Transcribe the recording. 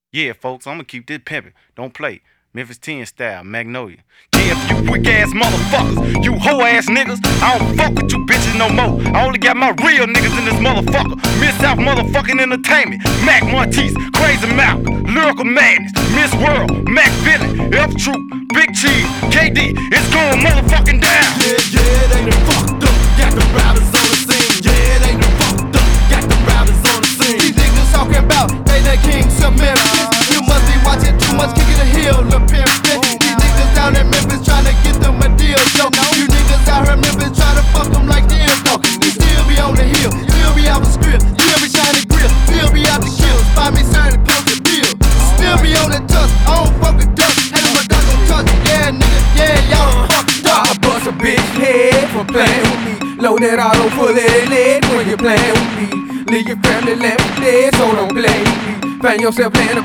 Yeah, folks, I'ma keep this pimpin'. Don't play. Memphis 10 style, Magnolia. Yeah, you quick ass motherfuckers, you hoe ass niggas, I don't fuck with you bitches no more. I only got my real niggas in this motherfucker. Mid-South motherfucking entertainment. Mac Martise, Crazy Mouth, Lyrical Madness, Miss World, Mac Villain, F Troop, Big Cheese, KD, it's going motherfucking down. Yeah, they done fucked up, got the routers on the scene. Yeah, they done fucked up, got the routers on the scene. These niggas talking about they the kings of Memphis. You must be watching too much King of the Hill, the pimp. These niggas down in Memphis tryna get them a deal, yo. You niggas out here in Memphis tryna fuck them like deal, though. You still be on the hill, still be out the script, still be shining grill, still be out the kills. Find me certain close to bill. Still be on the touch, I don't fuck with duck. And if my duck gon' touch, yeah, nigga, yeah, y'all fucked up. I bust a bitch head for playing with me. Load that auto full of that lead when you're playing with me. Leave your family left dead, so don't play with me. Find yourself playing a